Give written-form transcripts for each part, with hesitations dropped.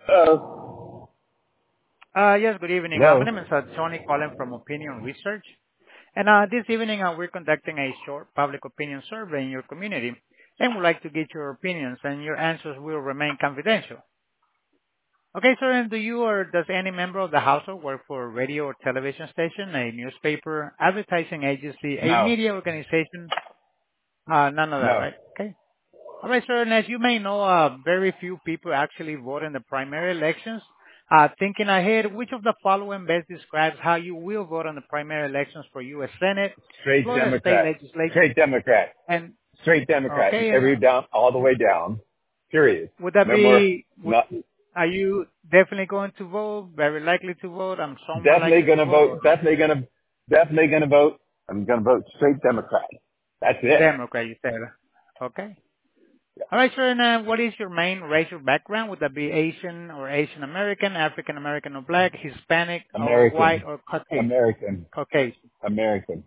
Yes, good evening. My Hello. name is Tony calling from Opinion Research. And this evening we're conducting a short public opinion survey in your community and would like to get your opinions and your answers will remain confidential. Okay, sir, and do you or does any member of the household work for a radio or television station, a newspaper, advertising agency, a No. media organization? None of that, No. right? Okay. All right, sir. And as you may know, very few people actually vote in the primary elections. Thinking ahead, which of the following best describes how you will vote on the primary elections for U.S. Senate, Straight Florida State Democrat. Legislature, Straight Democrat. and Straight Democrat. okay, and Every down, all the way down. Period. would that No more. be? Not Are you definitely going to vote? Very likely to vote? Somewhat definitely likely to gonna vote, vote. or Definitely gonna vote. I'm gonna vote straight Democrat. That's it. Democrat? You said. Okay. All right, sir. And what is your main racial background? Would that be Asian or Asian American, African American or Black, Hispanic or white American. or Caucasian? American. Caucasian. American.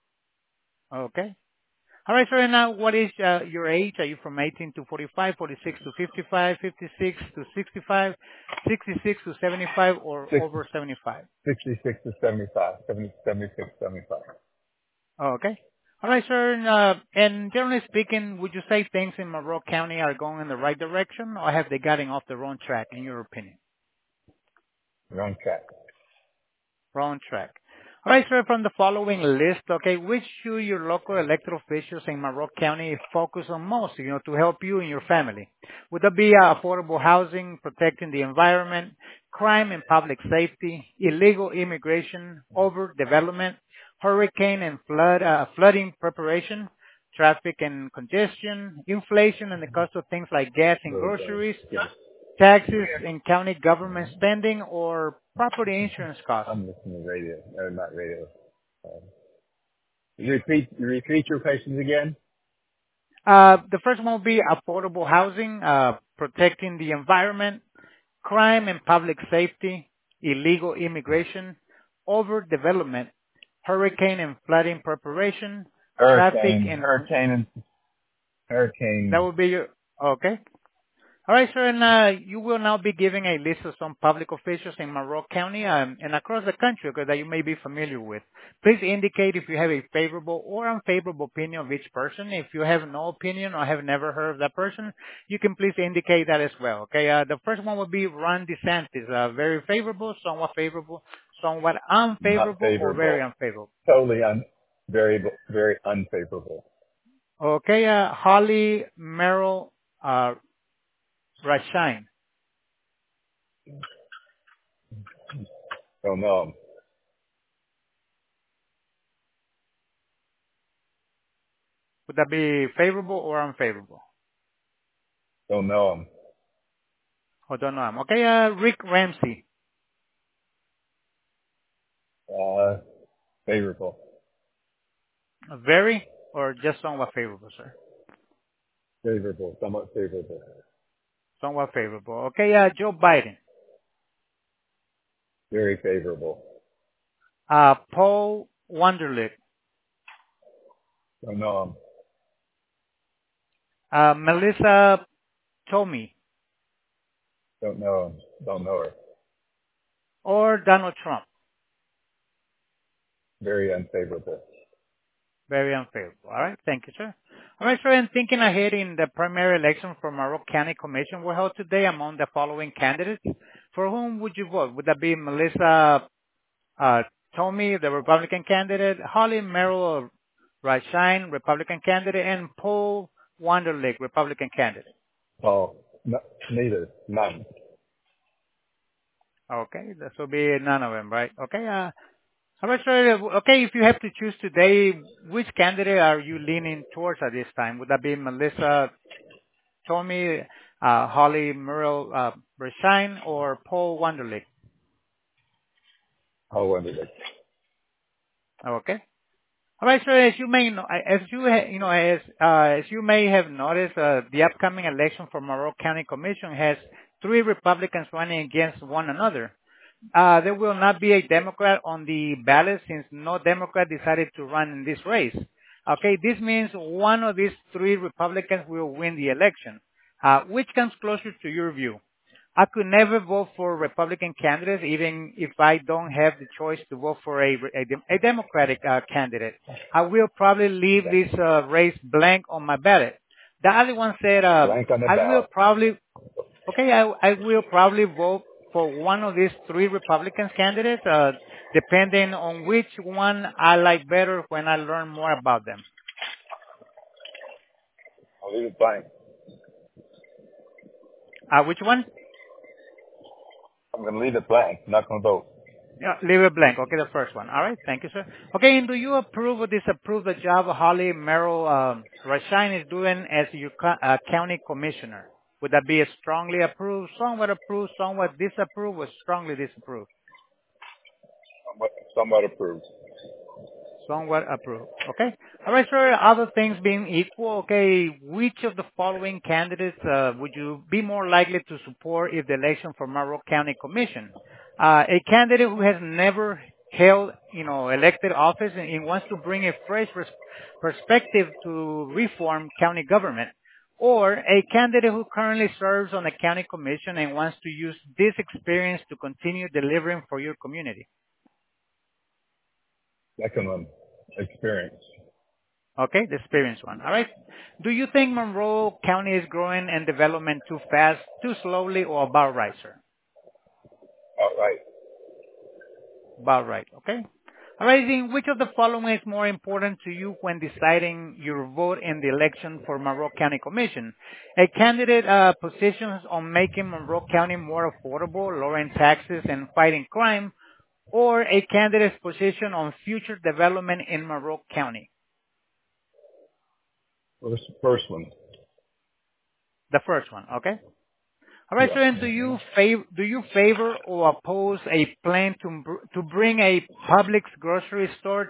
Okay. All right, sir. And now, what is your age? Are you from 18 to 45, 46 to 55, 56 to 65, 66 to 75, or Six, over 75? 66 to 75. 76, 75. Okay. All right, sir. And generally speaking, would you say things in Monroe County are going in the right direction, or have they gotten off the wrong track, in your opinion? Wrong track. Wrong track. All right, sir, from the following list, okay, which should your local elected officials in Monroe County focus on most, to help you and your family? Would that be affordable housing, protecting the environment, crime and public safety, illegal immigration, overdevelopment, hurricane and flooding preparation, traffic and congestion, inflation and the cost of things like gas and Those are, groceries, yes. taxes and county government spending, or property insurance costs? I'm listening to radio. No, not radio. Um, you repeat your questions again? The first one will be affordable housing, protecting the environment, crime and public safety, illegal immigration, overdevelopment, hurricane and flooding preparation, traffic Hurricane, and hurricane, and that hurricane. will be your, okay. All right, sir, and you will now be giving a list of some public officials in Monroe County and across the country, okay, that you may be familiar with. Please indicate if you have a favorable or unfavorable opinion of each person. If you have no opinion or have never heard of that person, you can please indicate that as well. Okay, the first one would be Ron DeSantis, very favorable, somewhat Not unfavorable, or very favorable. unfavorable. Totally very, very unfavorable. Okay, Holly Merrill Rashine. Don't know 'em. Would that be favorable or unfavorable? Don't know 'em. Hold on, no. Okay, Rick Ramsey. Favorable. Very or just somewhat favorable, sir? Favorable. Somewhat favorable. Somewhat favorable. Okay, Joe Biden. Very favorable. Paul Wonderlich. Don't know 'em. Melissa Tomei. Don't know 'em. Don't know her. Or Donald Trump. Very unfavorable. Very unfavorable. All right, thank you, sir. All right, sir, and thinking ahead in the primary election for Monroe County Commission were held today among the following candidates. For whom would you vote? Would that be Melissa uh, Tomei, the Republican candidate, Holly Merrill Rashine, Republican candidate, and Paul Wonderlich, Republican candidate? Oh, no, neither. None. Okay, this will be none of them, right? Okay, all right, sir. Okay, if you have to choose today, which candidate are you leaning towards at this time? Would that be Melissa Tomei, Holly Merrill Rashine, or Paul Wonderlich? I'll wonder that. Okay. All right, so as you may know, as you may have noticed, the upcoming election for Monroe County Commission has three Republicans running against one another. There will not be a Democrat on the ballot since no Democrat decided to run in this race. Okay, this means one of these three Republicans will win the election. Which comes closer to your view? I could never vote for Republican candidates, even if I don't have the choice to vote for a Democratic candidate. I will probably leave Okay. this race blank on my ballot. The other one said, Blank on the I will ballot. probably, okay, I will probably vote for one of these three Republicans candidates, depending on which one I like better when I learn more about them. I'll leave it blank. Which one? I'm going to leave it blank. I'm not going to vote. Yeah, leave it blank. Okay, the first one. All right, thank you, sir. Okay, and do you approve or disapprove the job Holly Merrill Rashine is doing as your county commissioner? Would that be a strongly approved, somewhat disapprove, or strongly disapprove? Somewhat approved. Somewhat approved. Okay. All right, sir. Other things being equal, okay, which of the following candidates would you be more likely to support if the election for Monroe County Commission? A candidate who has never held, elected office and wants to bring a fresh perspective to reform county government, or a candidate who currently serves on the county commission and wants to use this experience to continue delivering for your community. Second one, experience. Okay, the experience one. All right. Do you think Monroe County is growing and development too fast, too slowly, or about right, sir? All right. About right. Okay. All right, then, which of the following is more important to you when deciding your vote in the election for Monroe County Commission? A candidate positions on making Monroe County more affordable, lowering taxes, and fighting crime, or a candidate's position on future development in Monroe County? First one. The first one, okay? All right, Yeah. sir, and do you favor or oppose a plan to bring a Publix grocery store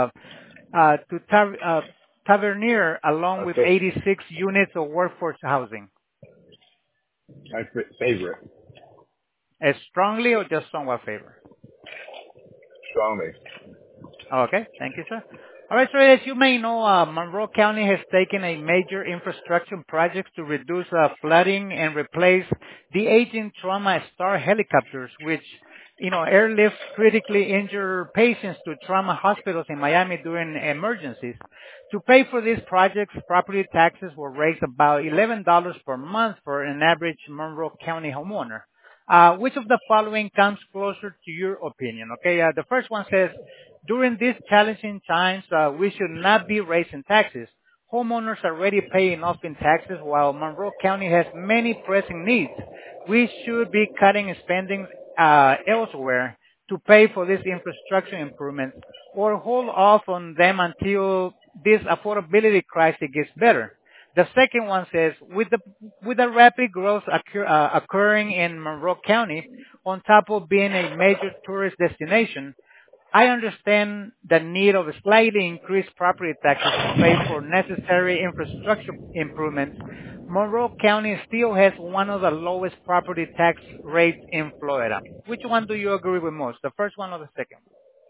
to Tavernier along with Okay. 86 units of workforce housing? My favorite. As strongly or just somewhat favor? Strongly. Okay. Thank you, sir. All right, sir. As you may know, Monroe County has taken a major infrastructure project to reduce flooding and replace the aging Trauma Star helicopters, which, airlift critically injured patients to trauma hospitals in Miami during emergencies. To pay for these projects, property taxes will raise about $11 per month for an average Monroe County homeowner. Which of the following comes closer to your opinion? Okay, the first one says, during these challenging times, we should not be raising taxes. Homeowners already pay enough in taxes while Monroe County has many pressing needs. We should be cutting spending elsewhere to pay for these infrastructure improvements or hold off on them until this affordability crisis gets better. The second one says, with the rapid growth occurring in Monroe County, on top of being a major tourist destination, I understand the need of slightly increased property taxes to pay for necessary infrastructure improvements. Monroe County still has one of the lowest property tax rates in Florida. Which one do you agree with most, the first one or the second?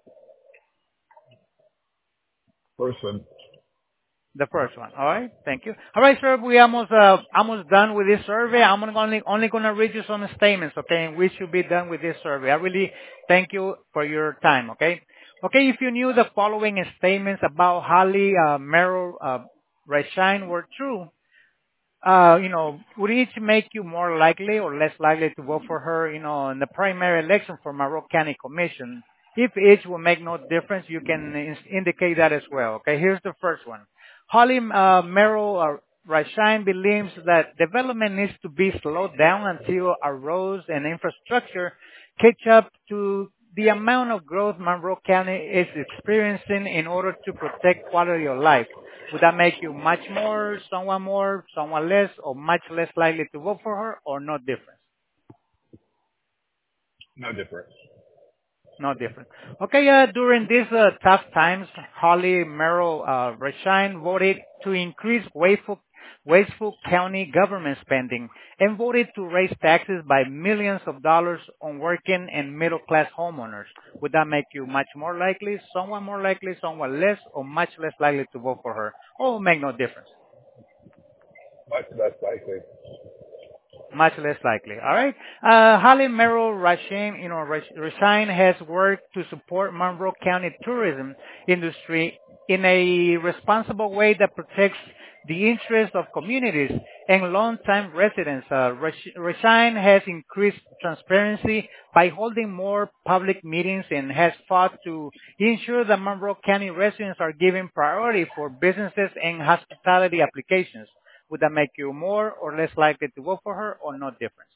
First one. The first one. All right. Thank you. All right, sir. We almost done with this survey. I'm only gonna read you some statements, okay? And we should be done with this survey. I really thank you for your time, okay? Okay. If you knew the following statements about Holly Merrill Rashine were true, would each make you more likely or less likely to vote for her, in the primary election for Monroe County Commission? If each will make no difference, you can indicate that as well. Okay, here's the first one. Holly Merrill Rashine believes that development needs to be slowed down until our roads and infrastructure catch up to the amount of growth Monroe County is experiencing in order to protect quality of life. Would that make you much more, somewhat less, or much less likely to vote for her, or no difference? No difference. No difference. Okay, during these tough times, Holly Merrill Rashine voted to increase wasteful county government spending and voted to raise taxes by millions of dollars on working and middle-class homeowners. Would that make you much more likely, somewhat less, or much less likely to vote for her? Or make no difference? Much less likely. Much less likely. All right. Holly Merrill Rashine, Rashine has worked to support Monroe County tourism industry in a responsible way that protects the interests of communities and long-time residents. Rashine has increased transparency by holding more public meetings and has fought to ensure that Monroe County residents are given priority for businesses and hospitality applications. Would that make you more or less likely to vote for her or no difference?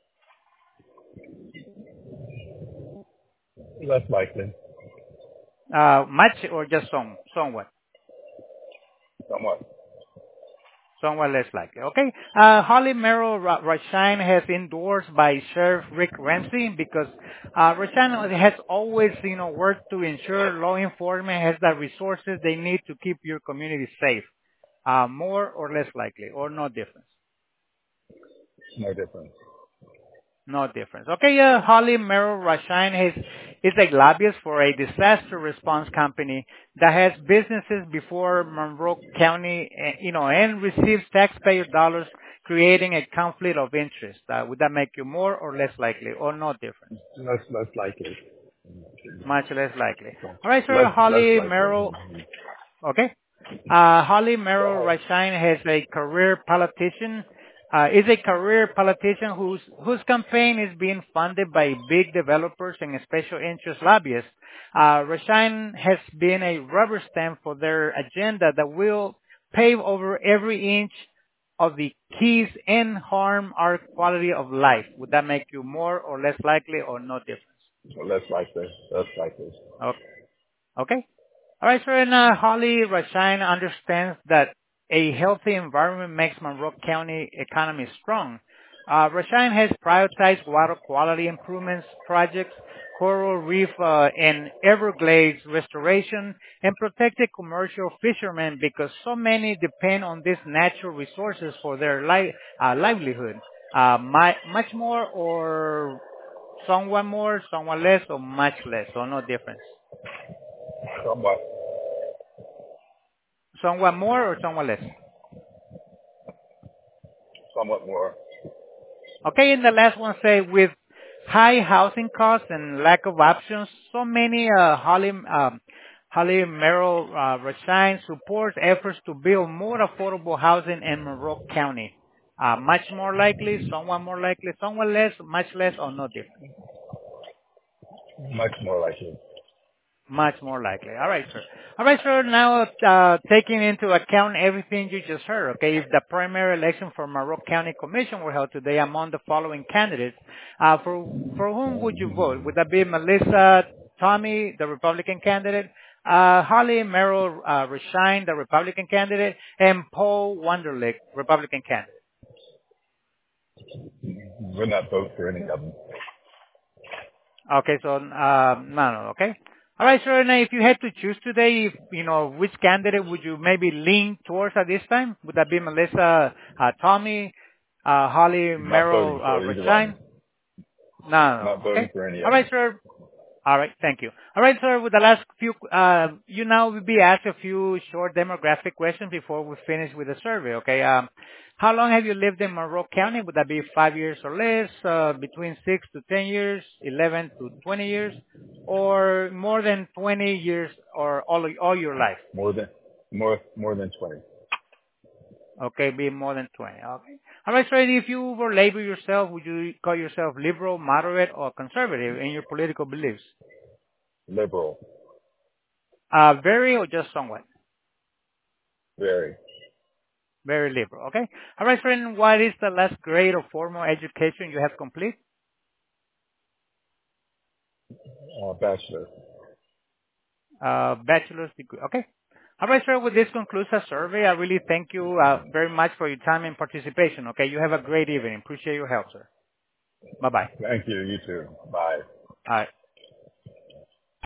Less likely. Much or just somewhat? Somewhat. Somewhat less likely. Okay. Holly Merrill Rashine has endorsed by Sheriff Rick Ramsey because Rashine has always, worked to ensure law enforcement has the resources they need to keep your community safe. More or less likely, or no difference? No difference. No difference. Okay, Holly Merrill Rashine is a lobbyist for a disaster response company that has businesses before Monroe County, and receives taxpayer dollars, creating a conflict of interest. Would that make you more or less likely, or no difference? Less likely. Much less likely. All right, sir. Less Holly Merrill. likely. Okay. Holly Merrill Rashine has a career politician. Is a career politician whose campaign is being funded by big developers and special interest lobbyists. Rashine has been a rubber stamp for their agenda that will pave over every inch of the keys and harm our quality of life. Would that make you more or less likely or no difference? Less likely. Less likely. Okay. All right, sir. And Holly Rashine understands that a healthy environment makes Monroe County economy strong. Rashine has prioritized water quality improvements projects, coral reef and Everglades restoration, and protected commercial fishermen because so many depend on these natural resources for their livelihood. Much more or somewhat more, somewhat less, or much less, or no difference? Somewhat. Somewhat more or somewhat less? Somewhat more. Okay, and the last one say with high housing costs and lack of options, so many Holly Merrill Rashine supports efforts to build more affordable housing in Monroe County. Much more likely, somewhat less, much less, or no different? Much more likely. Much more likely. All right, sir. All right, sir. Now, taking into account everything you just heard, okay, if the primary election for Monroe County Commission were held today among the following candidates, for whom would you vote? Would that be Melissa Tomei, the Republican candidate, Holly Merrill Rashine, the Republican candidate, and Paul Wunderlich, Republican candidate? Would not vote for any of them. Okay, so no, okay. All right, sir. Now, if you had to choose today, which candidate would you maybe lean towards at this time? Would that be Melissa Tomei, Holly Merrill Rashine? No. Not voting Okay. for any of All them. right, sir. All right, thank you. All right, sir. With the last few, you now will be asked a few short demographic questions before we finish with the survey. Okay. How long have you lived in Monroe County? Would that be 5 years or less? Between 6 to 10 years, 11 to 20 years, or more than 20 years, or all your life? More than 20. Okay, be more than 20. Okay. All right, sir. If you were label yourself, would you call yourself liberal, moderate, or conservative in your political beliefs? Liberal. Very or just somewhat? Very. Very liberal. Okay. All right, friend. What is the last grade of formal education you have complete? Bachelor. Bachelor's degree. Okay. All right, sir. With this concludes our survey. I really thank you very much for your time and participation. Okay. You have a great evening. Appreciate your help, sir. Bye-bye. Thank you. You too. Bye. All right.